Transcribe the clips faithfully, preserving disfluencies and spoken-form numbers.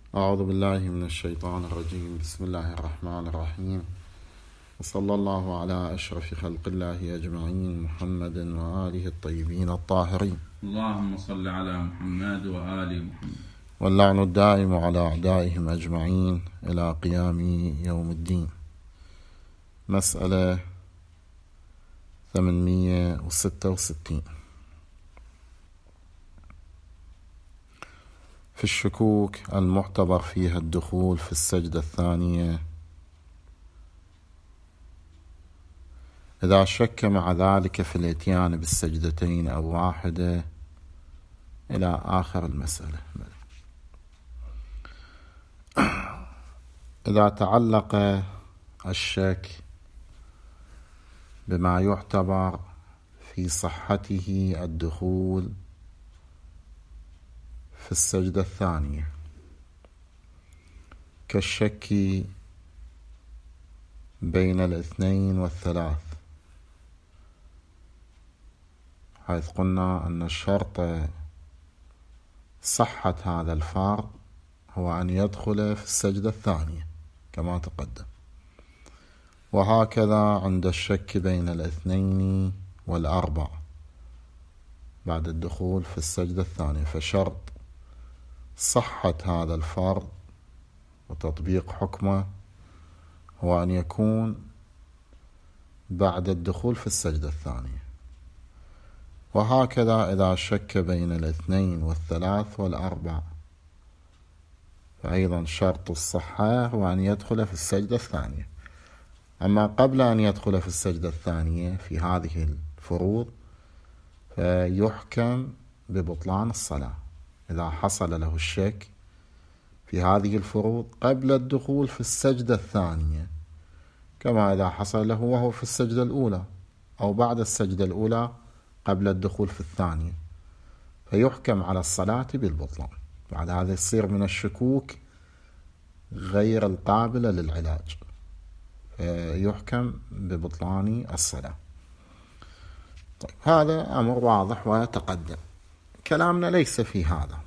أعوذ بالله من الشيطان الرجيم. بسم الله الرحمن الرحيم، وصلى الله على أشرف خلق الله أجمعين، محمد وآله الطيبين الطاهرين. اللهم صل على محمد وآل محمد، واللعن الدائم على أعدائهم أجمعين إلى قيام يوم الدين. مسألة ثمانمئة وستة وستين في الشكوك المعتبر فيها الدخول في السجدة الثانية إذا شك مع ذلك في الاتيان بالسجدتين أو واحدة إلى آخر المسألة. إذا تعلق الشك بما يعتبر في صحته الدخول في السجدة الثانية كالشك بين الاثنين والثلاث، حيث قلنا أن الشرط صحة هذا الفرض هو أن يدخل في السجدة الثانية كما تقدم، وهكذا عند الشك بين الاثنين والأربع بعد الدخول في السجدة الثانية، فشرط صحة هذا الفرض وتطبيق حكمه هو أن يكون بعد الدخول في السجدة الثانية. وهكذا إذا شك بين الاثنين والثلاث والأربع فأيضا شرط الصحة هو أن يدخل في السجدة الثانية. أما قبل أن يدخل في السجدة الثانية في هذه الفروض فيحكم ببطلان الصلاة إذا حصل له الشك في هذه الفروض قبل الدخول في السجدة الثانية، كما إذا حصل له وهو في السجدة الأولى أو بعد السجدة الأولى قبل الدخول في الثانية، فيحكم على الصلاة بالبطلان. بعد هذا يصير من الشكوك غير القابلة للعلاج، فيحكم ببطلان الصلاة. طيب، هذا أمر واضح ويتقدم. كلامنا ليس في هذا،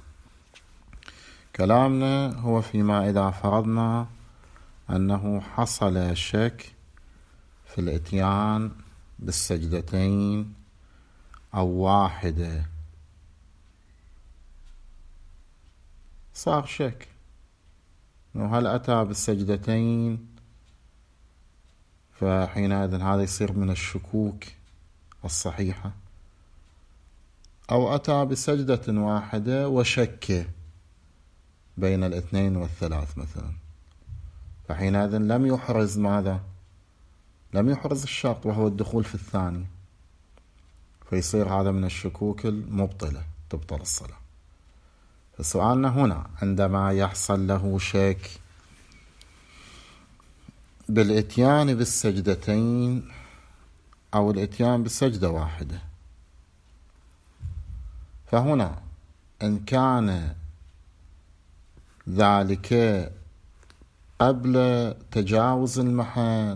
كلامنا هو فيما إذا فرضنا أنه حصل شك في الاتيان بالسجدتين أو واحدة، صار شك هل أتى بالسجدتين، فحينئذ هذا يصير من الشكوك الصحيحة، أو أتى بسجدة واحدة وشك بين الاثنين والثلاث مثلا، فحينئذ لم يحرز ماذا؟ لم يحرز الشرط وهو الدخول في الثاني، فيصير هذا من الشكوك المبطلة تبطل الصلاة. فسؤالنا هنا عندما يحصل له شك بالاتيان بالسجدتين أو الاتيان بسجدة واحدة، فهنا إن كان ذلك قبل تجاوز المحل،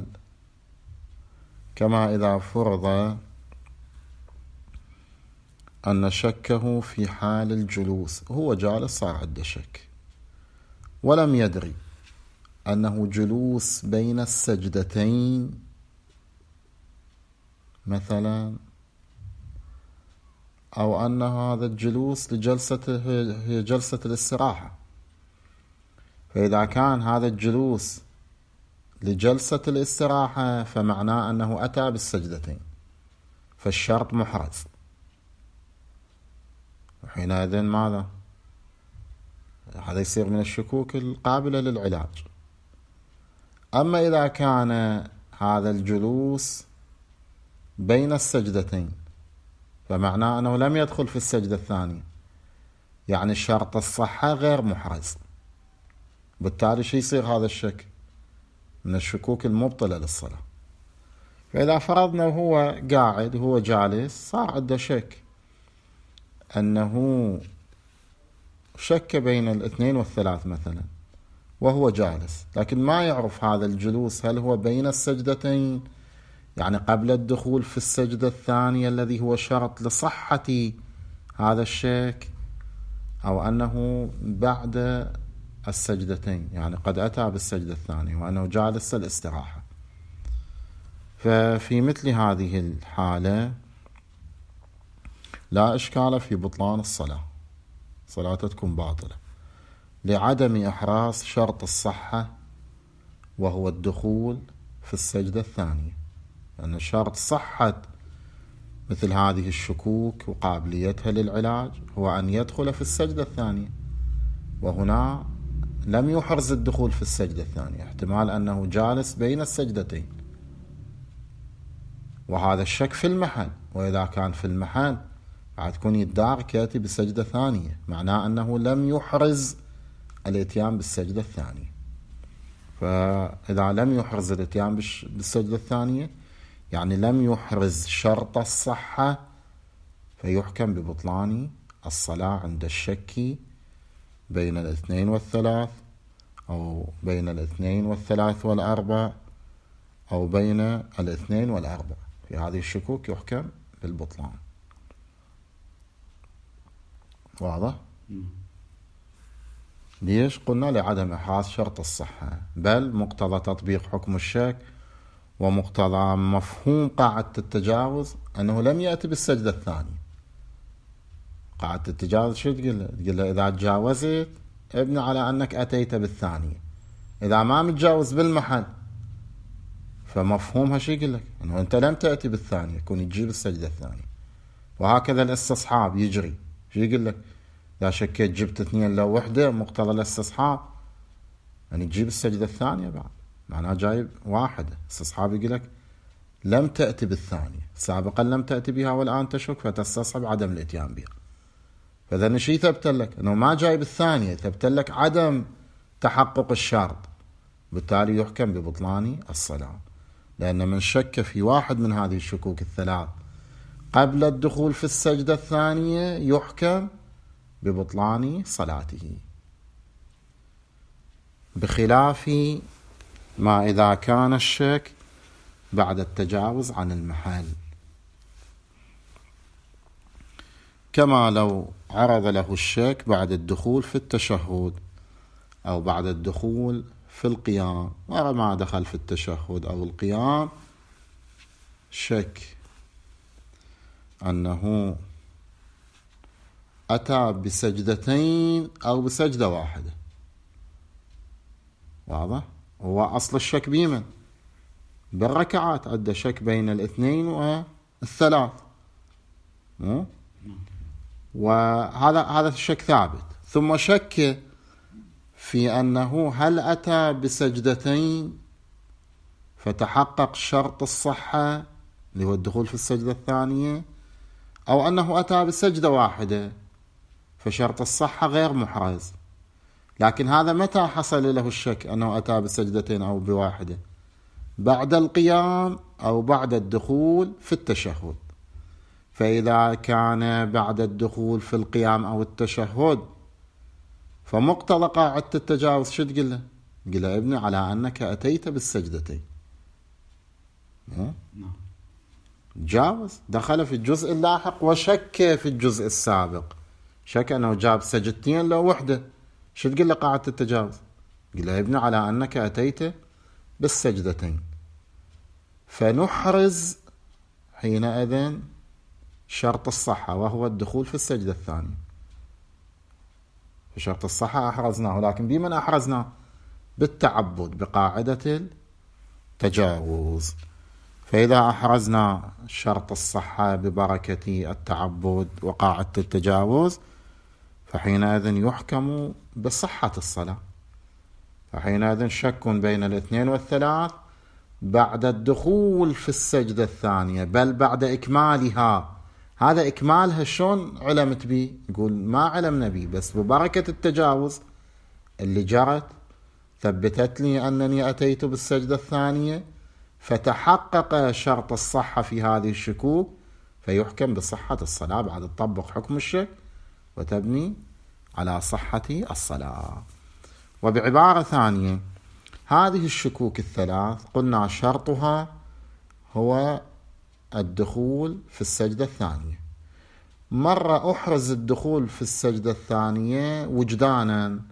كما إذا فرض أن شكه في حال الجلوس، هو جالس صار عنده شك ولم يدري أنه جلوس بين السجدتين مثلا، أو أن هذا الجلوس لجلسة هي جلسة الاستراحة. فإذا كان هذا الجلوس لجلسة الاستراحة فمعناه أنه أتى بالسجدتين، فالشرط محرز، وحينئذ ماذا؟ هذا يصير من الشكوك القابلة للعلاج. أما إذا كان هذا الجلوس بين السجدتين فمعناه أنه لم يدخل في السجدة الثانية، يعني شرط الصحة غير محرز، بالتالي شو يصير هذا الشك؟ من الشكوك المبطلة للصلاة. فإذا فرضنا هو قاعد هو جالس صار عنده شك أنه شك بين الاثنين والثلاث مثلا وهو جالس، لكن ما يعرف هذا الجلوس هل هو بين السجدتين يعني قبل الدخول في السجدة الثانية الذي هو شرط لصحة هذا الشك، أو أنه بعد السجدتين، يعني قد أتى بالسجدة الثانية وأنه جالس الاستراحة. ففي مثل هذه الحالة لا إشكال في بطلان الصلاة، صلاته تكون باطلة لعدم إحراز شرط الصحة وهو الدخول في السجدة الثانية، لأن شرط صحة مثل هذه الشكوك وقابليتها للعلاج هو أن يدخل في السجدة الثانية، وهنا لم يحرز الدخول في السجدة الثانية، احتمال أنه جالس بين السجدتين، وهذا الشك في المحل، وإذا كان في المحل بعد تكون يدعي كاتب بالسجدة الثانية، معناه أنه لم يحرز الاتيان بالسجدة الثانية. فإذا لم يحرز الاتيان بالسجدة الثانية يعني لم يحرز شرط الصحة، فيحكم ببطلان الصلاة عند الشك بين الاثنين والثلاث، أو بين الاثنين والثلاث والأربع، أو بين الاثنين والأربع. في هذه الشكوك يحكم بالبطلان. واضح؟ ليش؟ قلنا لعدم إحراز شرط الصحة، بل مقتضى تطبيق حكم الشك ومقتضى مفهوم قاعدة التجاوز أنه لم يأتي بالسجدة الثانية. قاعدة التجاوز شو تقول له؟ تقول له إذا تجاوزت ابني على أنك أتيت بالثانية، إذا ما متجاوز بالمحل فمفهومها شو يقول لك؟ أنه أنت لم تأتي بالثانية، كون تجيب السجدة الثانية. وهكذا الاستصحاب يجري، شو يقول لك؟ إذا شكيت جبت اثنين لو وحدة، مقتضى الاستصحاب يعني تجيب السجدة الثانية بعد، معناه جايب واحدة. استصحاب يقول لك لم تأتي بالثانية، سابقا لم تأتي بها والآن تشك، فتستصحب عدم الاتيان بها. فإذا شيء ثبت لك أنه ما جايب الثانية، ثبت لك عدم تحقق الشرط، بالتالي يحكم ببطلان الصلاة، لأن من شك في واحد من هذه الشكوك الثلاث قبل الدخول في السجدة الثانية يحكم ببطلان صلاته، بخلاف ما إذا كان الشك بعد التجاوز عن المحل، كما لو عرض له الشك بعد الدخول في التشهد أو بعد الدخول في القيام، وما دخل في التشهد أو القيام شك أنه أتى بسجدتين أو بسجدة واحدة. واضح؟ هو أصل الشك بيمن بالركعات، عند شك بين الاثنين والثلاث، وهذا هذا الشك ثابت. ثم شك في أنه هل أتى بسجدتين فتحقق شرط الصحة اللي هو الدخول في السجدة الثانية، أو أنه أتى بسجدة واحدة فشرط الصحة غير محرز. لكن هذا متى حصل له الشك أنه أتى بسجدتين أو بواحدة؟ بعد القيام أو بعد الدخول في التشهد. فإذا كان بعد الدخول في القيام أو التشهد فمقتضى قاعدة التجاوز شو تقول له؟ تقول له ابني على أنك أتيت بالسجدتين. جاوز، دخل في الجزء اللاحق وشك في الجزء السابق، شك أنه جاب سجدتين لو وحدة، شو تقول له قاعدة التجاوز؟ تقول له ابني على أنك أتيت بالسجدتين، فنحرز حينئذ شرط الصحة وهو الدخول في السجدة الثانية. شرط الصحة أحرزناه، لكن بمن أحرزناه؟ بالتعبد، بقاعدة التجاوز. فإذا أحرزنا شرط الصحة ببركة التعبد وقاعدة التجاوز فحينئذ يحكم بصحة الصلاة. فحينئذ شك بين الاثنين والثلاث بعد الدخول في السجدة الثانية، بل بعد إكمالها. هذا إكمالها شون علمت به؟ يقول ما علمنا به، بس ببركة التجاوز اللي جرت ثبتت لي أنني أتيت بالسجدة الثانية، فتحقق شرط الصحة في هذه الشكوك، فيحكم بصحة الصلاة بعد تطبق حكم الشك وتبني على صحة الصلاة. وبعبارة ثانية، هذه الشكوك الثلاث قلنا شرطها هو الدخول في السجدة الثانية. مرة أحرز الدخول في السجدة الثانية وجدانا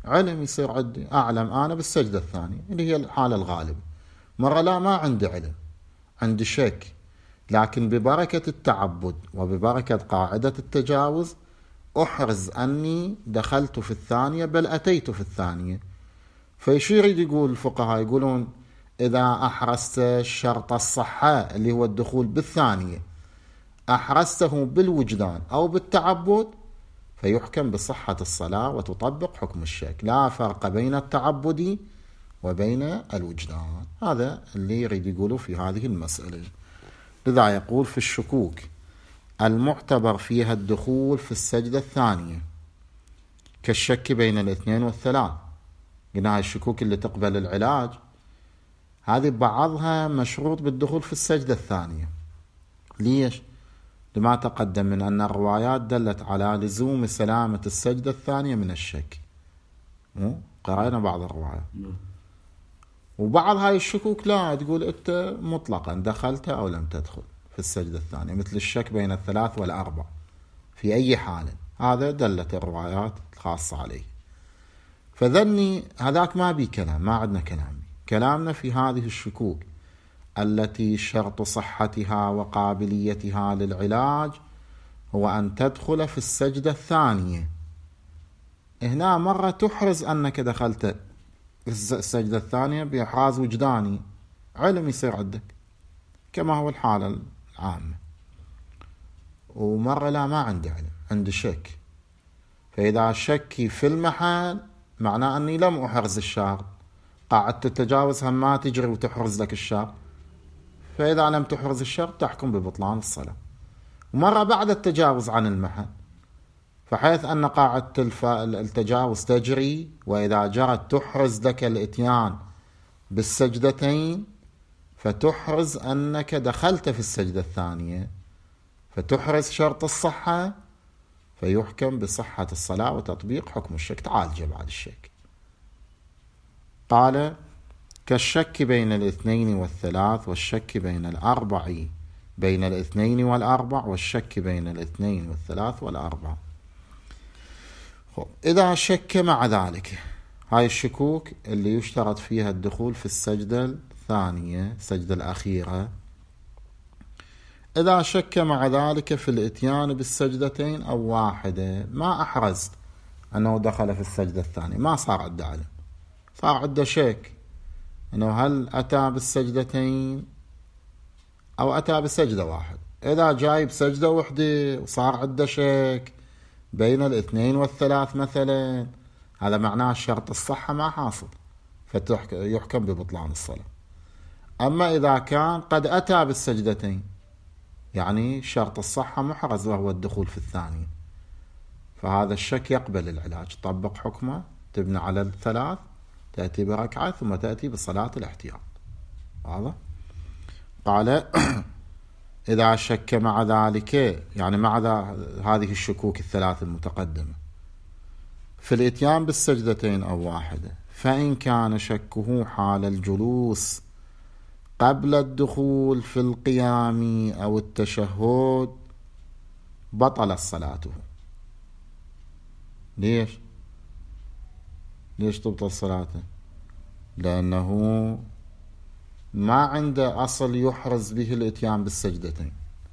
علم يصير عندي أعلم أنا بالسجدة الثانية اللي هي الحالة الغالبة. مرة لا ما عندي علم، عندي شك، لكن ببركة التعبد وببركة قاعدة التجاوز أحرز أني دخلت في الثانية بل أتيت في الثانية. فيشير يقول الفقهاء يقولون إذا أحرزت شرط الصحة اللي هو الدخول بالثانية أحرزته بالوجدان أو بالتعبد فيحكم بصحة الصلاة وتطبق حكم الشك، لا فرق بين التعبد وبين الوجدان. هذا اللي يريد يقوله في هذه المسألة. لذا يقول في الشكوك المعتبر فيها الدخول في السجدة الثانية كالشك بين الاثنين والثلاث. قلنا الشكوك اللي تقبل العلاج هذه بعضها مشروط بالدخول في السجدة الثانية. ليش؟ لما تقدم من أن الروايات دلت على لزوم سلامة السجدة الثانية من الشك. قرأنا بعض الروايات. وبعض هاي الشكوك لا تقول أنت مطلقا دخلت أو لم تدخل في السجدة الثانية، مثل الشك بين الثلاث والأربع في أي حال، هذا دلت الروايات الخاصة عليه. فذني هذاك ما بي كلام، ما عندنا كلام. كلامنا في هذه الشكوك التي شرط صحتها وقابليتها للعلاج هو أن تدخل في السجدة الثانية. هنا مرة تحرز أنك دخلت في السجدة الثانية بإحراز وجداني، علم يصير عندك كما هو الحالة العامة، ومرة لا ما عندي علم، عندي شك. فإذا شكي في المحل معناه أني لم أحرز الشرط، قاعدة التجاوز هم ما تجري وتحرز لك الشرط، فإذا لم تحرز الشرط تحكم ببطلان الصلاة. ومرة بعد التجاوز عن المحل، فحيث أن قاعدة التجاوز تجري وإذا جرت تحرز لك الإتيان بالسجدتين فتحرز أنك دخلت في السجدة الثانية، فتحرز شرط الصحة فيحكم بصحة الصلاة وتطبيق حكم الشك، تعالج بعد الشك. قال كالشك بين الاثنين والثلاث والشك بين الأربع، بين الاثنين والأربع والشك بين الاثنين والثلاث والأربع. إذا شك مع ذلك، هاي الشكوك اللي يشترط فيها الدخول في السجدة الثانية السجدة الأخيرة، إذا شك مع ذلك في الإتيان بالسجدتين أو واحدة، ما أحرز أنه دخل في السجدة الثانية، ما صار عنده علم، صار عنده شك أنه هل أتى بالسجدتين أو أتى بسجدة واحد. إذا جاي بسجدة واحدة وصار عنده شك بين الاثنين والثلاث مثلا، هذا معناه شرط الصحة ما حاصل، فيحكم ببطلان الصلاة. أما إذا كان قد أتى بالسجدتين، يعني شرط الصحة محرز وهو الدخول في الثاني، فهذا الشك يقبل العلاج، طبق حكمه، تبنى على الثلاث، تأتي بركعة ثم تأتي بصلاة الاحتياط. هذا قال إذا شك مع ذلك، يعني مع هذه الشكوك الثلاث المتقدمة، في الإتيان بالسجدتين أو واحدة، فإن كان شكه حال الجلوس قبل الدخول في القيام أو التشهد بطل صلاته. ليش؟ ليش تبطل صلاته؟ لأنه ما عنده أصل يحرز به الإتيان بالسجدتين،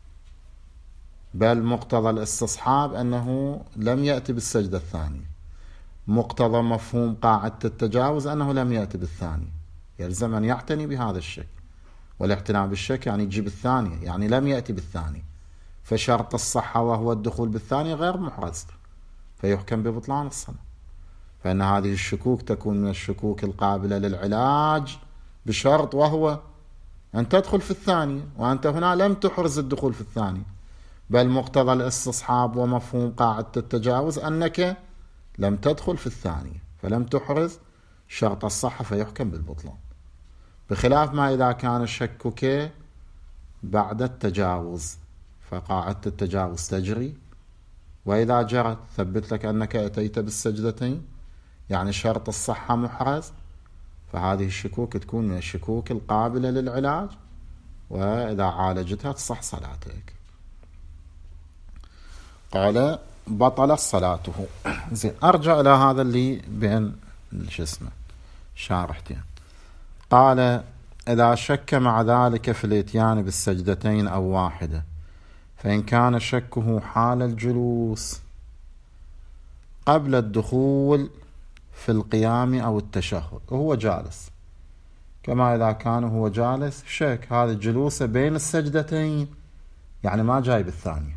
بل مقتضى الاستصحاب أنه لم يأتي بالسجدة الثانية، مقتضى مفهوم قاعدة التجاوز أنه لم يأتي بالثانية، يلزم أن يعتني بهذا الشك، والاعتناء بالشك يعني تجيب الثانية، يعني لم يأتي بالثانية، فشرط الصحة وهو الدخول بالثانية غير محرز، فيحكم ببطلان الصلاة. فإن هذه الشكوك تكون من الشكوك القابلة للعلاج بشرط، وهو أن تدخل في الثانية، وأنت هنا لم تحرز الدخول في الثانية، بل مقتضى الاستصحاب ومفهوم قاعدة التجاوز أنك لم تدخل في الثانية فلم تحرز شرط الصحة فيحكم بالبطلان، بخلاف ما إذا كان الشكك بعد التجاوز، فقاعدة التجاوز تجري، وإذا جرت ثبت لك أنك أتيت بالسجدتين، يعني شرط الصحة محرز، فهذه الشكوك تكون من الشكوك القابلة للعلاج، وإذا عالجتها تصح صلاتك. قال بطلت صلاته. زين، أرجع إلى هذا اللي بين شو اسمه شارحتين. قال: إذا شك مع ذلك في الإتيان بالسجدتين أو واحدة، فإن كان شكه حال الجلوس قبل الدخول في القيام أو التشهد وهو جالس، كما إذا كان هو جالس شك هذا الجلوس بين السجدتين، يعني ما جاي بالثانية،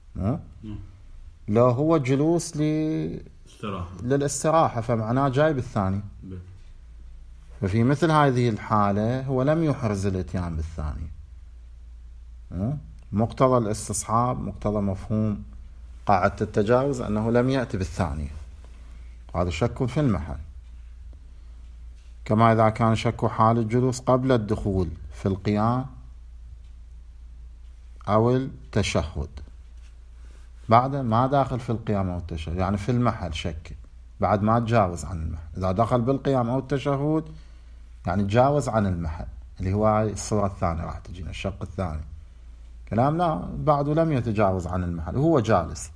لو هو جلوس ل... للاستراحة فمعناه جاي بالثاني. ففي مثل هذه الحالة هو لم يحرز الاتيان بالثاني. مقتضى الاستصحاب، مقتضى مفهوم قاعدة التجاوز أنه لم يأتي بالثانية، هذا شك في المحل. كما إذا كان شك حال الجلوس قبل الدخول في القيام أو التشهد، بعد ما داخل في القيام أو التشهد، يعني في المحل شك بعد ما تجاوز عن المحل. إذا دخل بالقيام أو التشهد يعني تجاوز عن المحل، اللي هو الصورة الثانية راح تجينا الشق الثاني. كلام لا، بعده لم يتجاوز عن المحل، هو جالس.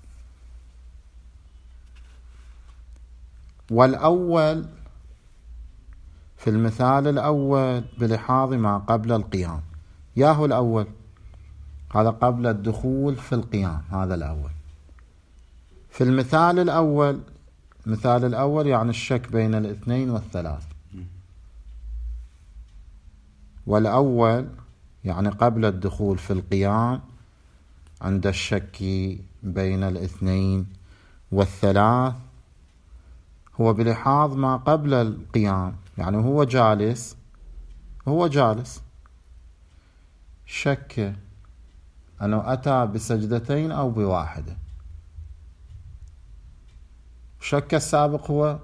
والأول في المثال الأول بلحاظ ما قبل القيام، ياهو الأول هذا قبل الدخول في القيام، هذا الأول. في المثال الأول، مثال الأول يعني الشك بين الاثنين والثلاث، والأول يعني قبل الدخول في القيام عند الشك بين الاثنين والثلاث، هو بلحاظ ما قبل القيام، يعني هو جالس هو جالس شك أنه أتى بسجدتين أو بواحدة. شك السابق هو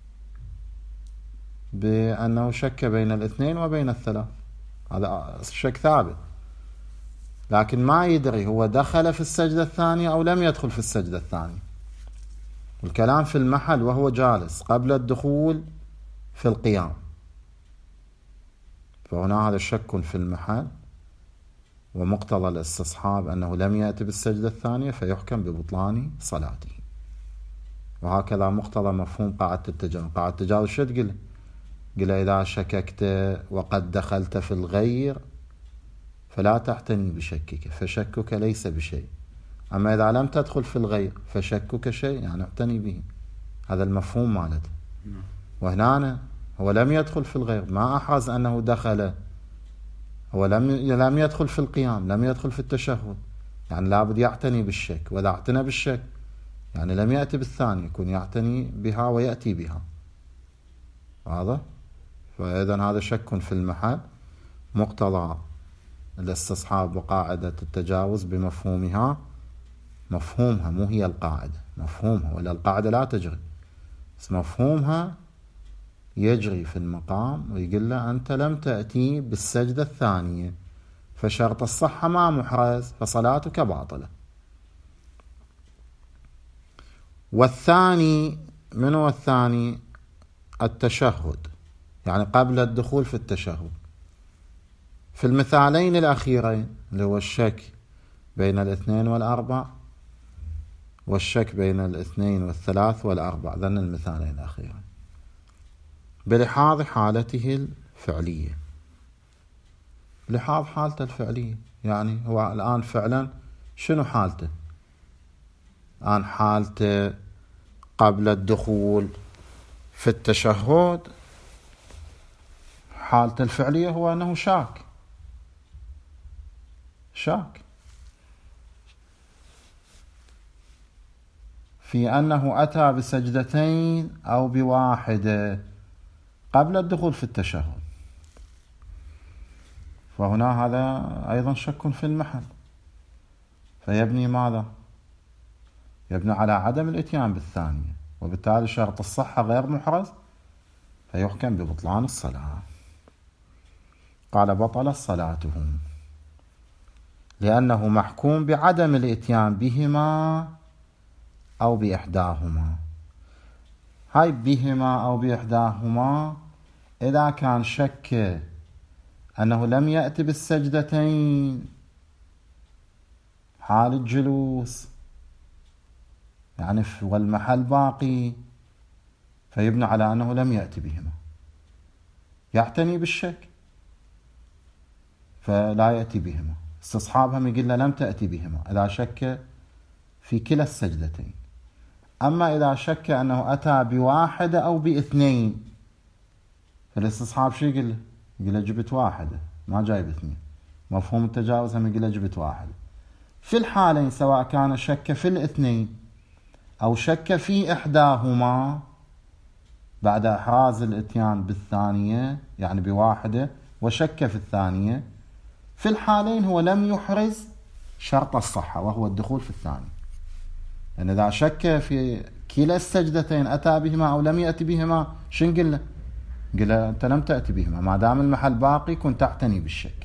بأنه شك بين الاثنين وبين الثلاث، هذا شك ثابت، لكن ما يدري هو دخل في السجدة الثانية أو لم يدخل في السجدة الثانية. الكلام في المحل وهو جالس قبل الدخول في القيام، فهنا هذا شك في المحل، ومقتضى الاستصحاب أنه لم يأتي بالسجدة الثانية فيحكم ببطلان صلاته. وهكذا مقتضى مفهوم قاعدة التجاوز. قاعدة التجاوز شو تقول؟ قل: إذا شككت وقد دخلت في الغير فلا تعتني بشكك، فشكك ليس بشيء. أما إذا لم تدخل في الغير فشكك شيء، يعني اعتني به. هذا المفهوم مالته. وهنا هو لم يدخل في الغير، ما أحرز أنه دخل، هو لم لم يدخل في القيام، لم يدخل في التشهد، يعني لابد يعتني بالشك. وإذا اعتنى بالشك يعني لم يأتي بالثاني، يكون يعتني بها ويأتي بها. هذا فإذن هذا شك في المحل، مقتضى الاستصحاب وقاعدة التجاوز بمفهومها، مفهومها مو هي القاعدة، مفهومها، ولا القاعدة لا تجري، بس مفهومها يجري في المقام. ويقول له: أنت لم تأتي بالسجدة الثانية، فشرط الصحة ما محرز، فصلاتك باطلة. والثاني، من هو الثاني؟ التشهد، يعني قبل الدخول في التشهد. في المثالين الأخيرين اللي هو الشك بين الاثنين والأربع والشك بين الاثنين والثلاث والأربع، ذن المثالين الأخيرين بلحاظ حالته الفعلية. لحاظ حالته الفعلية يعني هو الآن فعلا شنو حالته؟ الآن حالته قبل الدخول في التشهد، حالته الفعلية هو أنه شاك شاك في أنه أتى بسجدتين أو بواحدة قبل الدخول في التشهد، فهنا هذا أيضا شك في المحل. فيبني ماذا؟ يبني على عدم الاتيان بالثانية، وبالتالي شرط الصحة غير محرز، فيحكم ببطلان الصلاة. قال: بطل صلاته لأنه محكوم بعدم الاتيان بهما أو بإحداهما. هاي بهما أو بإحداهما إذا كان شك أنه لم يأتي بالسجدتين حال الجلوس، يعني والمحل باقي، فيبنى على أنه لم يأتي بهما. يعتني بالشك فلا يأتي بهما. استصحابهم يقول له لم تأتي بهما إذا شك في كلا السجدتين. أما إذا شك أنه أتى بواحدة أو باثنين، فالاستصحاب شو يقول له؟ يقول له جبت واحدة ما جايب اثنين. مفهوم التجاوز هم يقول له جبت واحدة. في الحالين سواء كان شك في الاثنين أو شك في إحداهما بعد إحراز الإتيان بالثانية يعني بواحدة وشك في الثانية، في الحالين هو لم يحرز شرط الصحة وهو الدخول في الثاني. يعني إذا شك في كلا السجدتين أتى بهما أو لم يأتي بهما، شو نقول له؟ نقول له أنت لم تأتي بهما، ما دام المحل باقي كنت تعتني بالشك.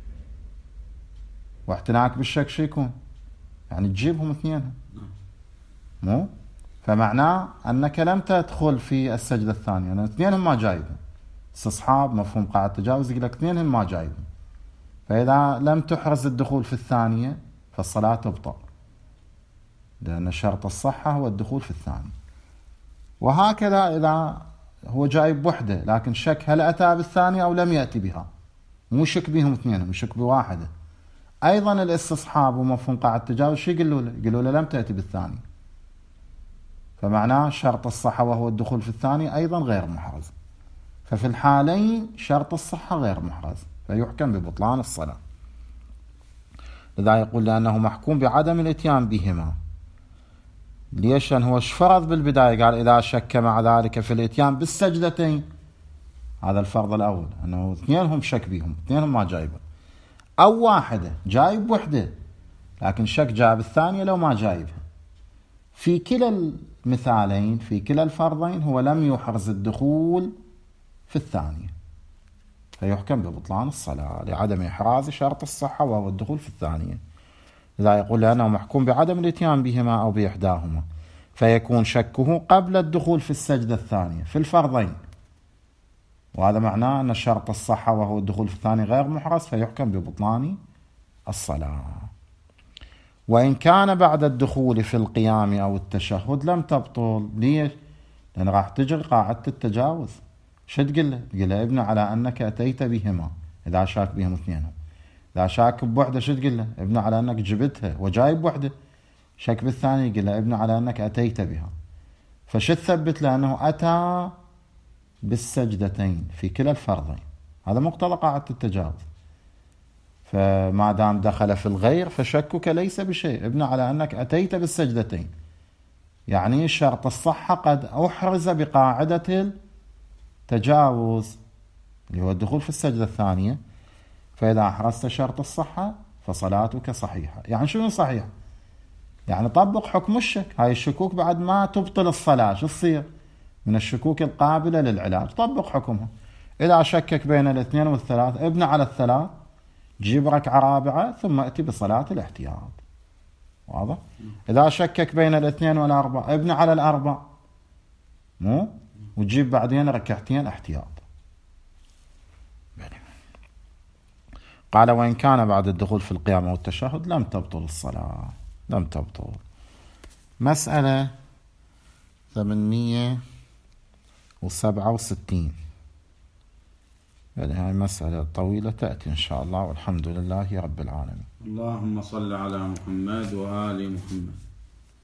واعتناك بالشك شو يكون؟ يعني تجيبهم اثنينهم، مو؟ فمعناه أنك لم تدخل في السجدة الثانية، يعني اثنينهم ما جايبهم. استصحاب مفهوم قاعدة التجاوز يقول لك اثنينهم ما جايبهم، فإذا لم تحرز الدخول في الثانية فالصلاة تبطل، لأن شرط الصحة هو الدخول في الثاني. وهكذا إذا هو جايب وحدة لكن شك هل أتى بالثانية أو لم يأتي بها، مو شك بهم اثنينهم، شك بواحدة، أيضا الاستصحاب ومفهوم قاعدة التجاوز شو يقولوا له؟ يقولوا له لم تأتي بالثاني، فمعناه شرط الصحة وهو الدخول في الثاني أيضا غير محرز. ففي الحالين شرط الصحة غير محرز فيحكم ببطلان الصلاة. لذا يقول لأنه محكوم بعدم الاتيان بهما. ليش؟ لأنه هو فرض بالبداية قال إذا شك مع ذلك في الاتيان بالسجدتين، هذا الفرض الأول أنه اثنينهم شك بهم، اثنينهم ما جايبه، أو واحدة جايب وحدة لكن شك جايب الثانية لو ما جايبها. في كلا المثالين في كلا الفرضين هو لم يحرز الدخول في الثانية فيحكم ببطلان الصلاة لعدم إحراز شرط الصحة وهو الدخول في الثانية. لا يقول لأنه محكوم بعدم الاتيان بهما أو بإحداهما، فيكون شكه قبل الدخول في السجدة الثانية في الفرضين، وهذا معناه أن شرط الصحة وهو الدخول في الثاني غير محرز فيحكم ببطلان الصلاة. وإن كان بعد الدخول في القيام أو التشهد لم تبطل. ليش؟ لأن راح تجري قاعدة التجاوز. شو تقول له؟ تقول له ابنى على أنك أتيت بهما إذا شاك بهم اثنينهم. إذا شاك بوحدة شو تقول له؟ ابنى على أنك جبتها وجايب وحدة. شك بالثاني يقول له ابنى على أنك أتيت بها. فشو تثبت؟ لأنه أتى بالسجدتين في كلا الفرضين، هذا مقتضى قاعدة التجاوز. فما دام دخل في الغير فشكك ليس بشيء، ابنى على أنك أتيت بالسجدتين، يعني شرط الصحة قد أحرز بقاعدة التجاوز اللي هو الدخول في السجدة الثانية. فإذا أحرزت شرط الصحة فصلاتك صحيحة. يعني شنو صحيح؟ يعني طبق حكم الشك. هاي الشكوك بعد ما تبطل الصلاة شو تصير؟ من الشكوك القابلة للعلاج طبق حكمها. إذا شكك بين الاثنين والثلاث ابنى على الثلاث، جيب ركعة رابعة ثم أتي بصلاة الاحتياط. واضح؟ إذا شكك بين الاثنين والأربع ابنى على الأربع، مو؟ وتجيب بعدين ركعتين احتياط. قال وإن كان بعد الدخول في القيام والتشهد لم تبطل الصلاة، لم تبطل. مسألة ثمانمية وسبعة وستين، يعني هاي مسألة طويلة تأتي إن شاء الله، والحمد لله رب العالمين. اللهم صل على محمد وآل محمد.